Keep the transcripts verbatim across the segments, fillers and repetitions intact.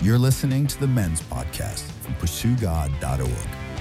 You're listening to the Men's Podcast from pursue god dot org.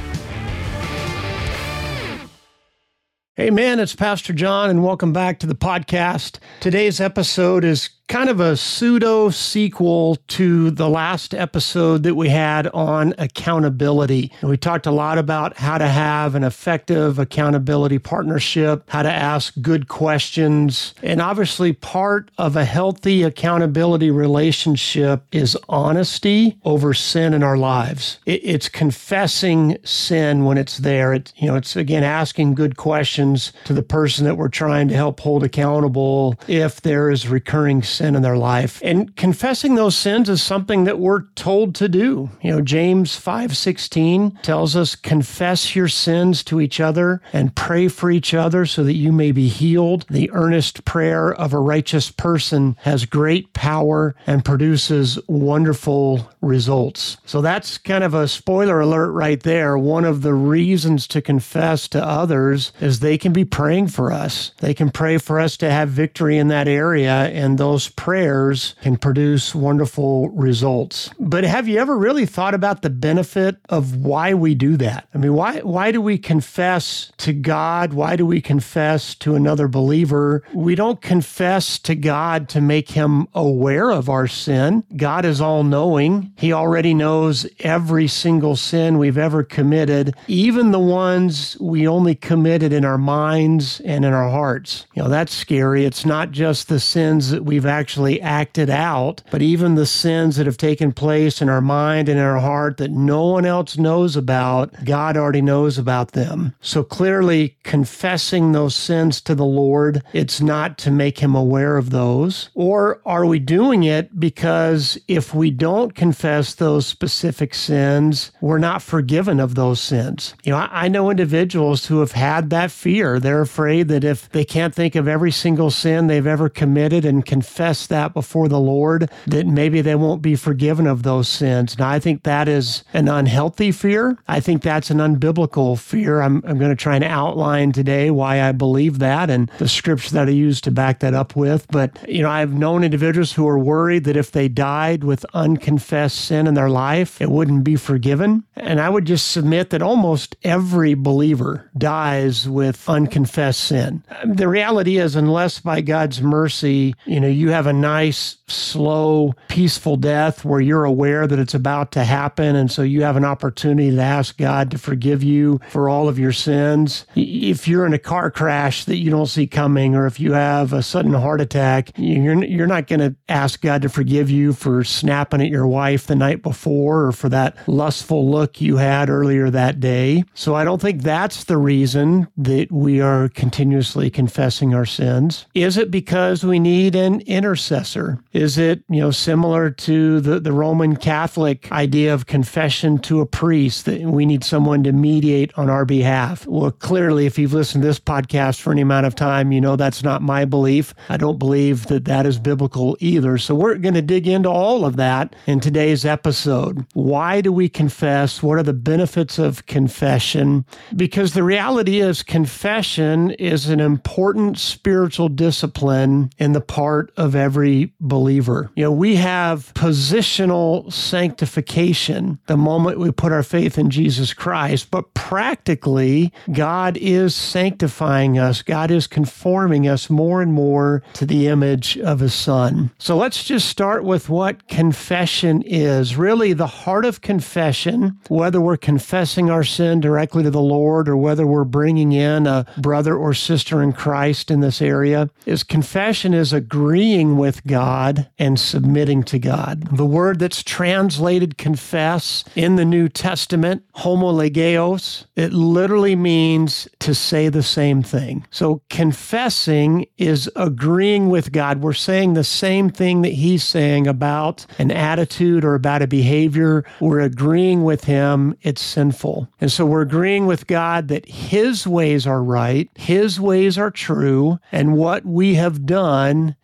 Hey man, it's Pastor John and welcome back to the podcast. Today's episode is kind of a pseudo sequel to the last episode that we had on accountability. And we talked a lot about how to have an effective accountability partnership, how to ask good questions. And obviously part of a healthy accountability relationship is honesty over sin in our lives. It, it's confessing sin when it's there. It, you know, it's again asking good questions to the person that we're trying to help hold accountable if there is recurring sin in their life. And confessing those sins is something that we're told to do. You know, James five sixteen tells us, confess your sins to each other and pray for each other so that you may be healed. The earnest prayer of a righteous person has great power and produces wonderful results. So that's kind of a spoiler alert right there. One of the reasons to confess to others is they can be praying for us. They can pray for us to have victory in that area, and those prayers can produce wonderful results. But have you ever really thought about the benefit of why we do that? I mean, why why do we confess to God? Why do we confess to another believer? We don't confess to God to make him aware of our sin. God is all-knowing. He already knows every single sin we've ever committed, even the ones we only committed in our minds and in our hearts. You know, that's scary. It's not just the sins that we've actually acted out, but even the sins that have taken place in our mind and in our heart that no one else knows about, God already knows about them. So clearly, confessing those sins to the Lord, it's not to make him aware of those. Or are we doing it because if we don't confess those specific sins, we're not forgiven of those sins? You know, I, I know individuals who have had that fear. They're afraid that if they can't think of every single sin they've ever committed and confess that before the Lord, that maybe they won't be forgiven of those sins. Now, I think that is an unhealthy fear. I think that's an unbiblical fear. I'm, I'm going to try and outline today why I believe that and the scripture that I use to back that up with. But, you know, I've known individuals who are worried that if they died with unconfessed sin in their life, it wouldn't be forgiven. And I would just submit that almost every believer dies with unconfessed sin. The reality is, unless by God's mercy, you know, you have a nice, slow, peaceful death where you're aware that it's about to happen, and so you have an opportunity to ask God to forgive you for all of your sins. If you're in a car crash that you don't see coming, or if you have a sudden heart attack, you're you're not going to ask God to forgive you for snapping at your wife the night before or for that lustful look you had earlier that day. So I don't think that's the reason that we are continuously confessing our sins. Is it because we need an intercessor? Is it, you know, similar to the, the Roman Catholic idea of confession to a priest, that we need someone to mediate on our behalf? Well, clearly, if you've listened to this podcast for any amount of time, you know that's not my belief. I don't believe that that is biblical either. So we're going to dig into all of that in today's episode. Why do we confess? What are the benefits of confession? Because the reality is, confession is an important spiritual discipline in the part of every believer. You know, we have positional sanctification the moment we put our faith in Jesus Christ, but practically, God is sanctifying us. God is conforming us more and more to the image of His Son. So let's just start with what confession is. Really, the heart of confession, whether we're confessing our sin directly to the Lord or whether we're bringing in a brother or sister in Christ in this area, is confession is agreeing with God and submitting to God. The word that's translated confess in the New Testament, homolegeos, it literally means to say the same thing. So confessing is agreeing with God. We're saying the same thing that He's saying about an attitude or about a behavior. We're agreeing with Him. It's sinful. And so we're agreeing with God that His ways are right, His ways are true, and what we have done is rebellion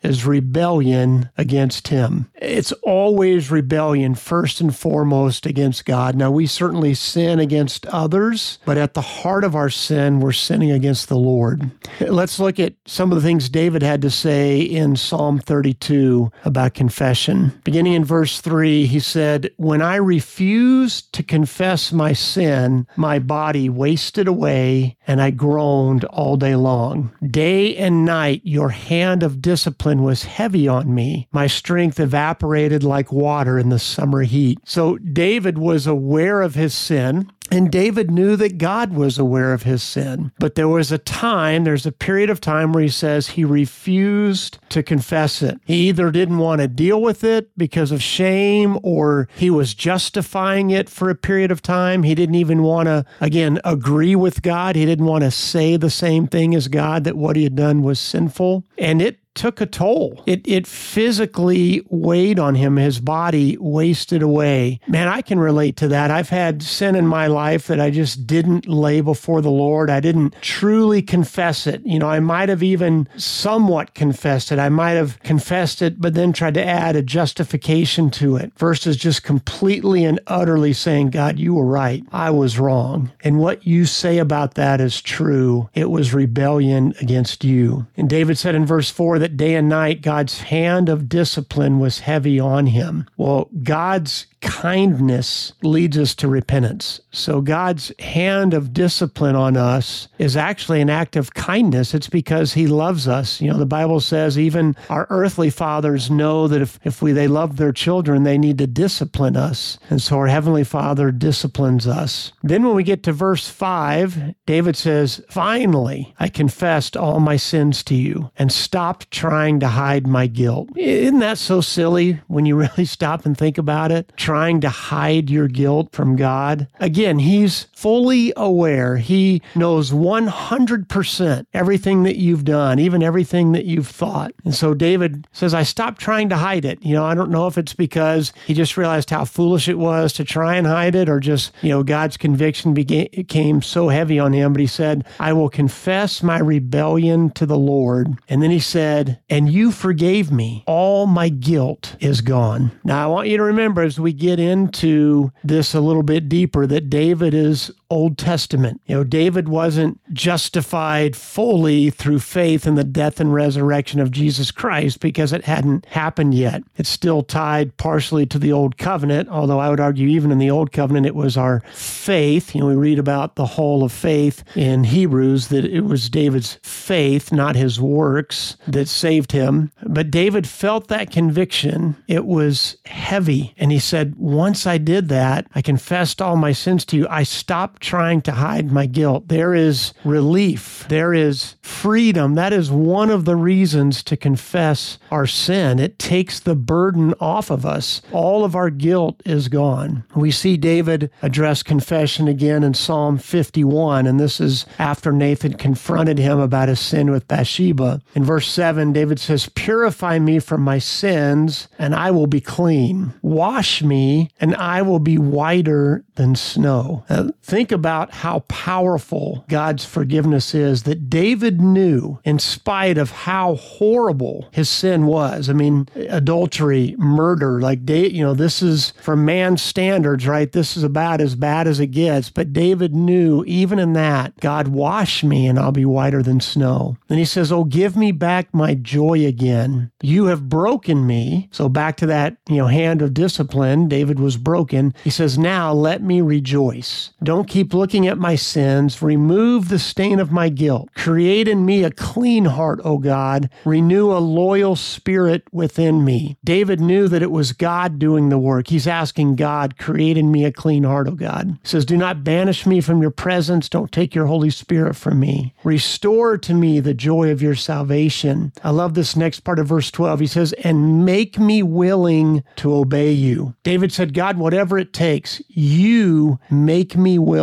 rebellion against him. It's always rebellion, first and foremost, against God. Now, we certainly sin against others, but at the heart of our sin, we're sinning against the Lord. Let's look at some of the things David had to say in Psalm thirty-two about confession. Beginning in verse three, he said, "When I refused to confess my sin, my body wasted away, and I groaned all day long. Day and night, your hand of discipline was heavy on me. My strength evaporated like water in the summer heat." So David was aware of his sin. And David knew that God was aware of his sin. But there was a time, there's a period of time where he says he refused to confess it. He either didn't want to deal with it because of shame, or he was justifying it for a period of time. He didn't even want to, again, agree with God. He didn't want to say the same thing as God, that what he had done was sinful. And it took a toll. It it physically weighed on him. His body wasted away. Man, I can relate to that. I've had sin in my life that I just didn't lay before the Lord. I didn't truly confess it. You know, I might have even somewhat confessed it. I might have confessed it, but then tried to add a justification to it versus just completely and utterly saying, "God, you were right. I was wrong. And what you say about that is true. It was rebellion against you." And David said in verse four that day and night, God's hand of discipline was heavy on him. Well, God's kindness leads us to repentance. So God's hand of discipline on us is actually an act of kindness. It's because he loves us. You know, the Bible says even our earthly fathers know that if, if we they love their children, they need to discipline us. And so our Heavenly Father disciplines us. Then when we get to verse five, David says, "Finally, I confessed all my sins to you and stopped trying to hide my guilt." Isn't that so silly when you really stop and think about it? Trying to hide your guilt from God. Again, he's fully aware. He knows one hundred percent everything that you've done, even everything that you've thought. And so David says, I stopped trying to hide it. You know, I don't know if it's because he just realized how foolish it was to try and hide it, or just, you know, God's conviction became so heavy on him. But he said, "I will confess my rebellion to the Lord." And then he said, "And you forgave me. All my guilt is gone." Now, I want you to remember as we get into this a little bit deeper that David is Old Testament. You know, David wasn't justified fully through faith in the death and resurrection of Jesus Christ because it hadn't happened yet. It's still tied partially to the Old Covenant, although I would argue even in the Old Covenant it was our faith. You know, we read about the whole of faith in Hebrews, that it was David's faith, not his works, that saved him. But David felt that conviction. It was heavy. And he said, once I did that, I confessed all my sins to you. I stopped trying to hide my guilt. There is relief. There is freedom. That is one of the reasons to confess our sin. It takes the burden off of us. All of our guilt is gone. We see David address confession again in Psalm fifty-one, and this is after Nathan confronted him about his sin with Bathsheba. In verse seven, David says, "Purify me from my sins, and I will be clean. Wash me, and I will be whiter than snow." Now, think about how powerful God's forgiveness is, that David knew in spite of how horrible his sin was. I mean, adultery, murder, like, you know, this is from man's standards, right? This is about as bad as it gets. But David knew even in that, God, wash me and I'll be whiter than snow. Then he says, "Oh, give me back my joy again. You have broken me." So back to that, you know, hand of discipline. David was broken. He says, "Now let me rejoice. Don't keep looking at my sins. Remove the stain of my guilt. Create in me a clean heart, O God. Renew a loyal spirit within me." David knew that it was God doing the work. He's asking God, "Create in me a clean heart, O God." He says, "Do not banish me from your presence. Don't take your Holy Spirit from me. Restore to me the joy of your salvation." I love this next part of verse twelve. He says, "And make me willing to obey you." David said, "God, whatever it takes, you make me willing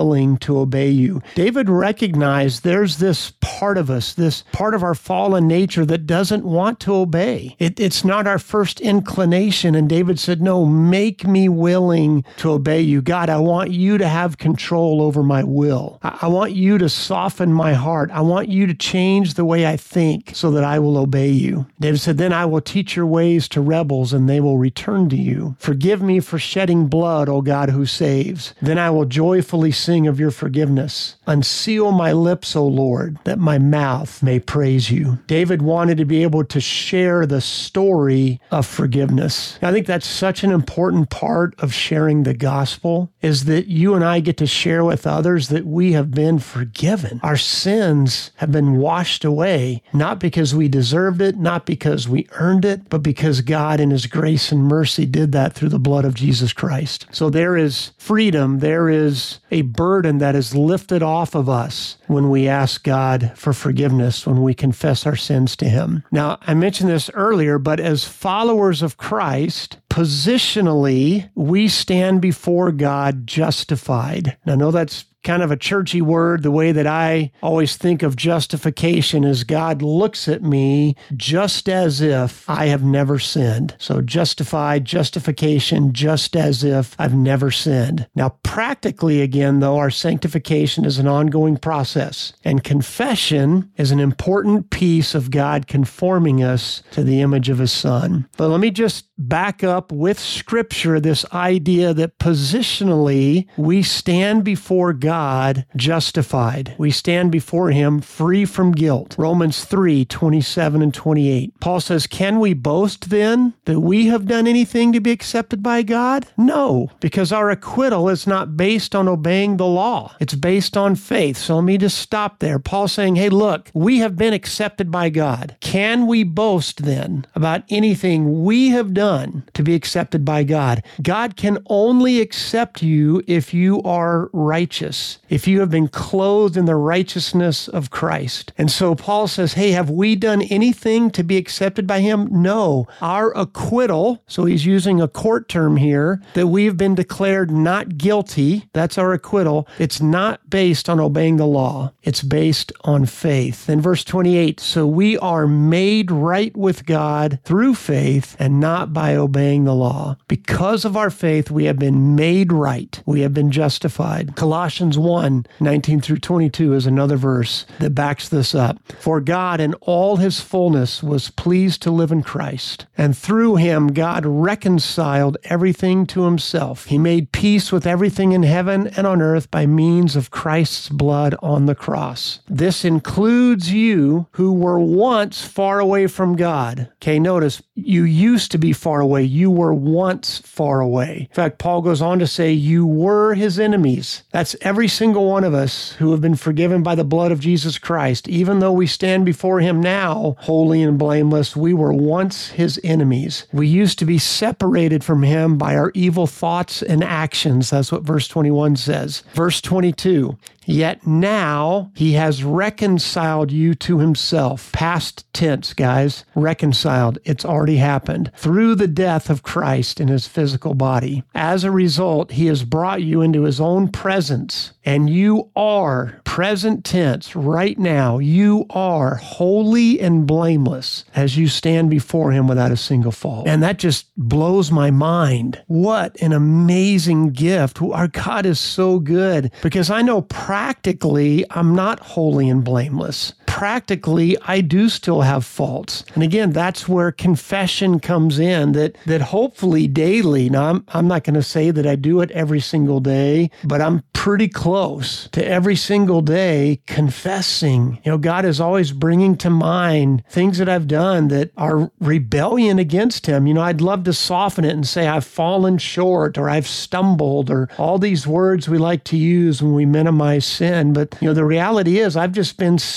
willing to obey you. David recognized there's this part of us, this part of our fallen nature that doesn't want to obey. It, it's not our first inclination. And David said, no, make me willing to obey you. God, I want you to have control over my will. I, I want you to soften my heart. I want you to change the way I think so that I will obey you. David said, then I will teach your ways to rebels and they will return to you. Forgive me for shedding blood, O God who saves. Then I will joyfully sing of your forgiveness. Unseal my lips, O Lord, that my mouth may praise you. David wanted to be able to share the story of forgiveness. I think that's such an important part of sharing the gospel, is that you and I get to share with others that we have been forgiven. Our sins have been washed away, not because we deserved it, not because we earned it, but because God in his grace and mercy did that through the blood of Jesus Christ. So there is freedom, there is a burden that is lifted off of us when we ask God for forgiveness, when we confess our sins to him. Now, I mentioned this earlier, but as followers of Christ, positionally, we stand before God justified. Now, I know that's kind of a churchy word. The way that I always think of justification is God looks at me just as if I have never sinned. So justified, justification, just as if I've never sinned. Now, practically, again, though, our sanctification is an ongoing process, and confession is an important piece of God conforming us to the image of his Son. But let me just back up with Scripture this idea that positionally we stand before God God justified. We stand before him free from guilt. Romans three, twenty-seven and twenty-eight. Paul says, can we boast then that we have done anything to be accepted by God? No, because our acquittal is not based on obeying the law. It's based on faith. So let me just stop there. Paul's saying, hey, look, we have been accepted by God. Can we boast then about anything we have done to be accepted by God? God can only accept you if you are righteous, if you have been clothed in the righteousness of Christ. And so Paul says, hey, have we done anything to be accepted by him? No. Our acquittal, so he's using a court term here, that we've been declared not guilty, that's our acquittal. It's not based on obeying the law. It's based on faith. In verse twenty-eight, so we are made right with God through faith and not by obeying the law. Because of our faith, we have been made right. We have been justified. Colossians one, nineteen through twenty-two is another verse that backs this up. For God in all his fullness was pleased to live in Christ, and through him God reconciled everything to himself. He made peace with everything in heaven and on earth by means of Christ's blood on the cross. This includes you who were once far away from God. Okay, notice, you used to be far away. You were once far away. In fact, Paul goes on to say, you were his enemies. That's every single one of us who have been forgiven by the blood of Jesus Christ. Even though we stand before him now, holy and blameless, we were once his enemies. We used to be separated from him by our evil thoughts and actions. That's what verse twenty-one says. Verse twenty-two, yet now he has reconciled you to himself. Past tense, guys. Reconciled. It's already happened. Through the death of Christ in his physical body. As a result, he has brought you into his own presence. And you are, present tense, right now, you are holy and blameless as you stand before him without a single fault. And that just blows my mind. What an amazing gift. Our God is so good, because I know practically I'm not holy and blameless. Practically, I do still have faults. And again, that's where confession comes in, that that hopefully daily, now I'm, I'm not going to say that I do it every single day, but I'm pretty close to every single day confessing. You know, God is always bringing to mind things that I've done that are rebellion against him. You know, I'd love to soften it and say I've fallen short, or I've stumbled, or all these words we like to use when we minimize sin. But, you know, the reality is I've just been stiff-necked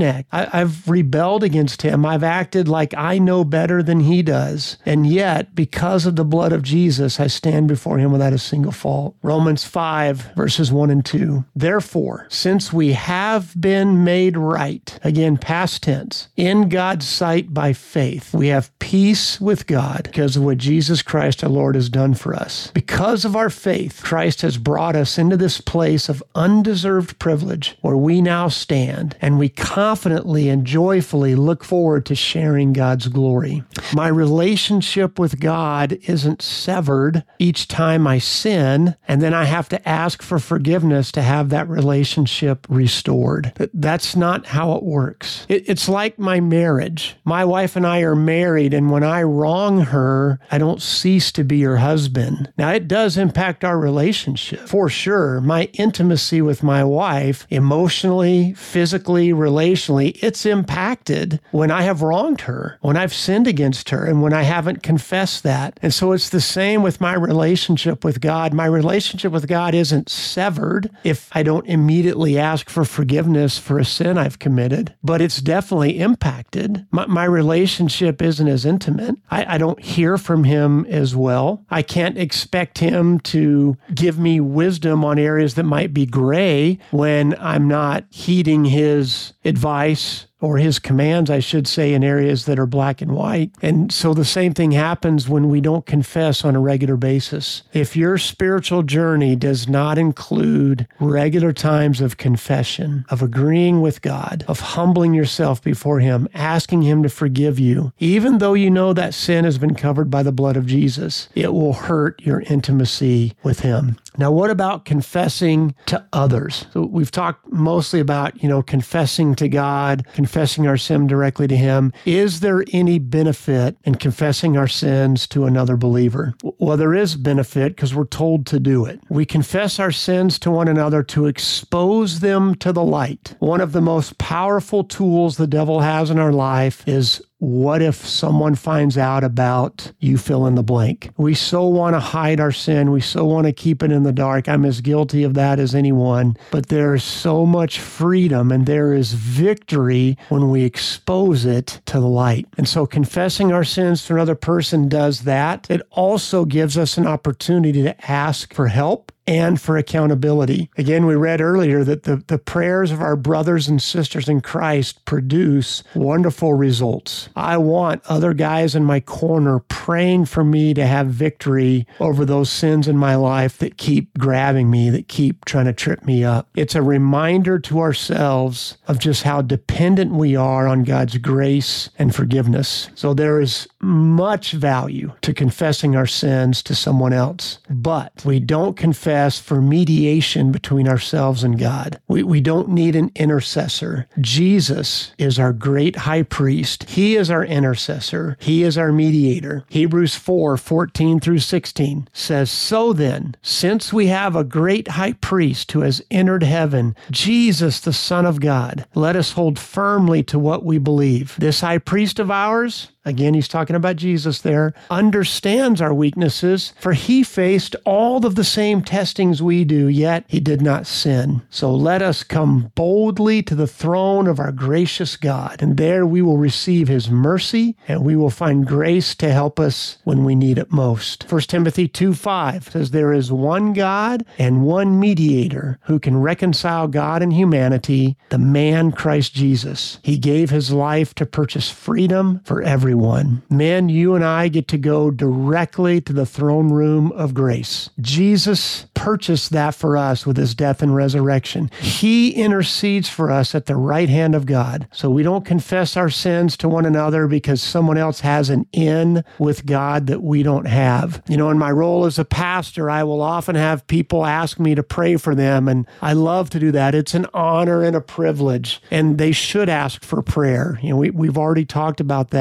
disconnect. I, I've rebelled against him. I've acted like I know better than he does. And yet, because of the blood of Jesus, I stand before him without a single fault. Romans five, verses one and two. Therefore, since we have been made right, again, past tense, in God's sight by faith, we have peace with God because of what Jesus Christ our Lord has done for us. Because of our faith, Christ has brought us into this place of undeserved privilege where we now stand, and we confidently and joyfully look forward to sharing God's glory. My relationship with God isn't severed each time I sin, and then I have to ask for forgiveness to have that relationship restored. That's not how it works. It's like my marriage. My wife and I are married, and when I wrong her, I don't cease to be her husband. Now, it does impact our relationship, for sure. My intimacy with my wife, emotionally, physically, relationally, it's impacted when I have wronged her, when I've sinned against her, and when I haven't confessed that. And so it's the same with my relationship with God. My relationship with God isn't severed if I don't immediately ask for forgiveness for a sin I've committed, but it's definitely impacted. My, my relationship isn't as intimate. I, I don't hear from him as well. I can't expect him to give me wisdom on areas that might be gray when I'm not heeding his advice or his commands, I should say, in areas that are black and white. And so the same thing happens when we don't confess on a regular basis. If your spiritual journey does not include regular times of confession, of agreeing with God, of humbling yourself before him, asking him to forgive you, even though you know that sin has been covered by the blood of Jesus, it will hurt your intimacy with him. Now, what about confessing to others? So we've talked mostly about, you know, confessing to God, confessing our sin directly to him. Is there any benefit in confessing our sins to another believer? Well, there is benefit because we're told to do it. We confess our sins to one another to expose them to the light. One of the most powerful tools the devil has in our life is, what if someone finds out about you fill in the blank? We so want to hide our sin. We so want to keep it in the dark. I'm as guilty of that as anyone. But there is so much freedom and there is victory when we expose it to the light. And so confessing our sins to another person does that. It also gives us an opportunity to ask for help and for accountability. Again, we read earlier that the, the prayers of our brothers and sisters in Christ produce wonderful results. I want other guys in my corner praying for me to have victory over those sins in my life that keep grabbing me, that keep trying to trip me up. It's a reminder to ourselves of just how dependent we are on God's grace and forgiveness. So there is much value to confessing our sins to someone else, but we don't confess for mediation between ourselves and God. We, we don't need an intercessor. Jesus is our great high priest. He is our intercessor. He is our mediator. Hebrews four, fourteen through sixteen says, "So then, since we have a great high priest who has entered heaven, Jesus, the Son of God, let us hold firmly to what we believe. This high priest of ours," again, he's talking about Jesus there, "understands our weaknesses, for he faced all of the same testings we do, yet he did not sin. So let us come boldly to the throne of our gracious God, and there we will receive his mercy, and we will find grace to help us when we need it most." First Timothy two five says, "There is one God and one mediator who can reconcile God and humanity, the man Christ Jesus. He gave his life to purchase freedom for everyone." One. Men, you and I get to go directly to the throne room of grace. Jesus purchased that for us with his death and resurrection. He intercedes for us at the right hand of God. So we don't confess our sins to one another because someone else has an in with God that we don't have. You know, in my role as a pastor, I will often have people ask me to pray for them, and I love to do that. It's an honor and a privilege, and they should ask for prayer. You know, we, we've already talked about that, but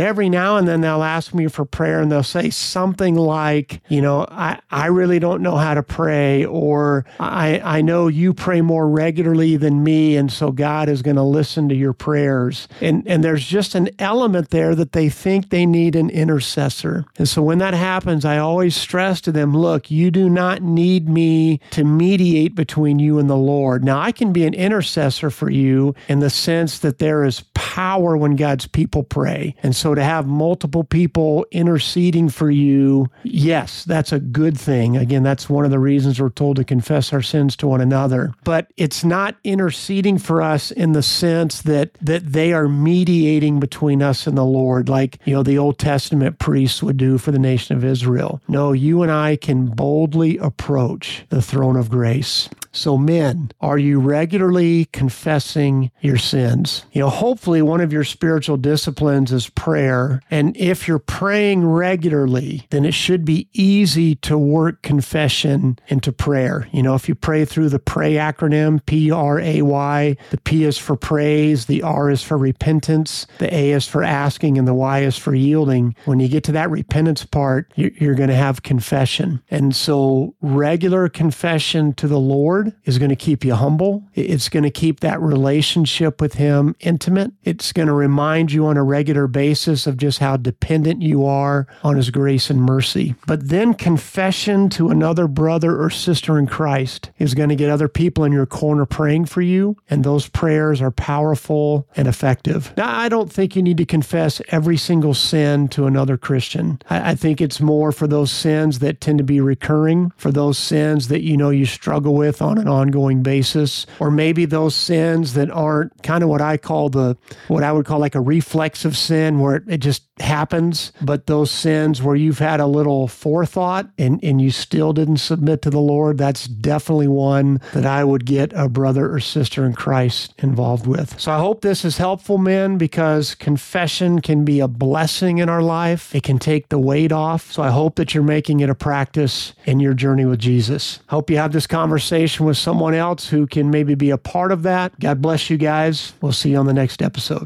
every now and then they'll ask me for prayer and they'll say something like, you know, I, I really don't know how to pray, or I, I know you pray more regularly than me, and so God is going to listen to your prayers. And, and there's just an element there that they think they need an intercessor. And so when that happens, I always stress to them, look, you do not need me to mediate between you and the Lord. Now, I can be an intercessor for you in the sense that there is power when God's people pray. And so to have multiple people interceding for you, yes, that's a good thing. Again, that's one of the reasons we're told to confess our sins to one another. But it's not interceding for us in the sense that that they are mediating between us and the Lord, like, you know, the Old Testament priests would do for the nation of Israel. No, you and I can boldly approach the throne of grace. So men, are you regularly confessing your sins? You know, hopefully one of your spiritual disciplines is prayer. And if you're praying regularly, then it should be easy to work confession into prayer. You know, if you pray through the PRAY acronym, P R A Y, the P is for praise, the R is for repentance, the A is for asking, and the Y is for yielding. When you get to that repentance part, you're going to have confession. And so regular confession to the Lord is going to keep you humble. It's going to keep that relationship with Him intimate. It's going to remind you on a regular basis of just how dependent you are on His grace and mercy. But then confession to another brother or sister in Christ is going to get other people in your corner praying for you, and those prayers are powerful and effective. Now, I don't think you need to confess every single sin to another Christian. I, I think it's more for those sins that tend to be recurring, for those sins that you know you struggle with on an ongoing basis, or maybe those sins that aren't kind of what I call the, what I would call like a reflexive sin, where it, it just happens, but those sins where you've had a little forethought and, and you still didn't submit to the Lord, that's definitely one that I would get a brother or sister in Christ involved with. So I hope this is helpful, men, because confession can be a blessing in our life. It can take the weight off. So I hope that you're making it a practice in your journey with Jesus. Hope you have this conversation with someone else who can maybe be a part of that. God bless you guys. We'll see you on the next episode.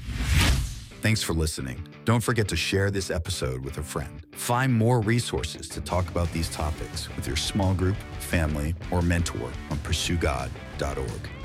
Thanks for listening. Don't forget to share this episode with a friend. Find more resources to talk about these topics with your small group, family, or mentor on pursue god dot org.